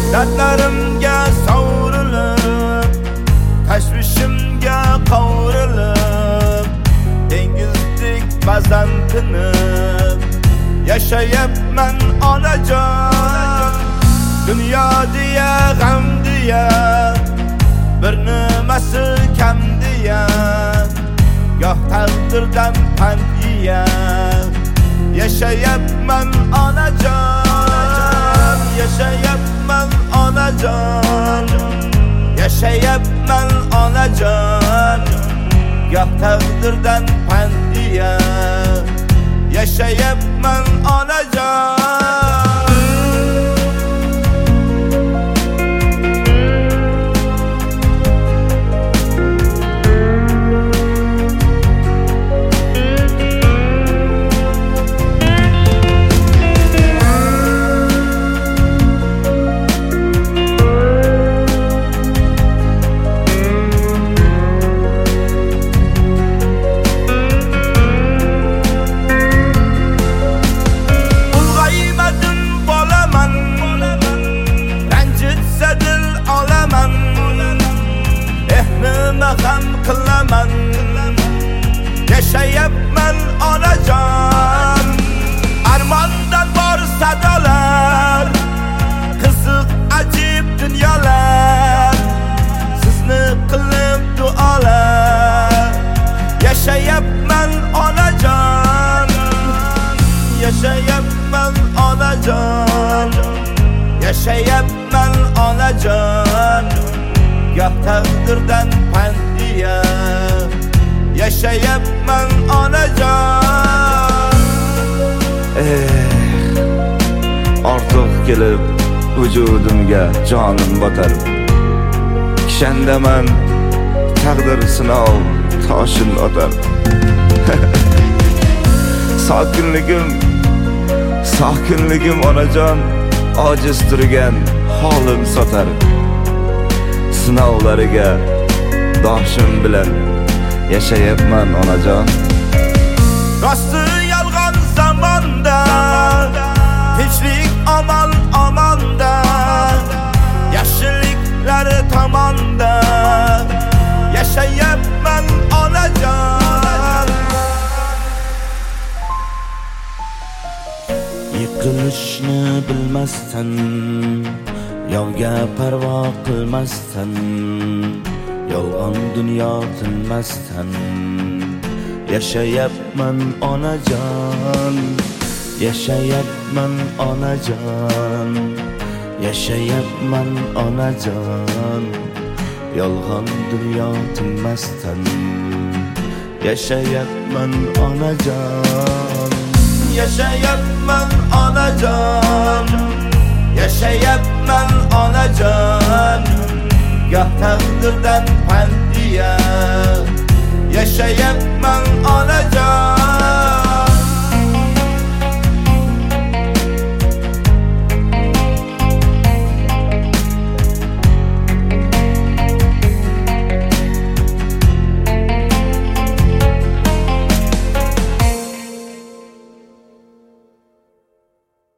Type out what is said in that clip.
Dardlarimga savrilib, tashvishimga qovrilib, dengizdek ba'zan tinib yashayapman onajon. Dunyo deya g'am deya, bir nimasi kam deya, goh taqdirdan pand deya yashayapman onajon. Yashayapman onajon, yashayapman onajon, goh taqdirdan pand deya yashayapman onajon. Ham qilaman, yashayapman onajon. Armondan bor sadolar, qiziq ajib dunyolar, sizni qilib duolar. Yashayapman onajon, yashayapman onajon, yashayapman onajon, goh taqdirdan pand deya yashayapman onajon. Ortiq kelib vujudimga jonim botarib, kishandaman taqdir sinov toshin otar. Sokinligim onajon, ojiz turgan holim sotar. Sinovlariga doshim bilan yashayapman onajon. Rosti yolg'on zamonda, tinchlik amal amonda, yaxshiliklari tomonda yashayapman onajon. Yiqilishni bilmasdan, yovga parvo qilmasdan, yolg'on dunyo tinmasdan yashayapman onajon. Yashayapman onajon, yashayapman onajon, yolg'on dunyo tinmasdan yashayapman onajon. Yashayapman onajon, yashayapman onajon, goh taqdirdan pand deya yashayapman onajon.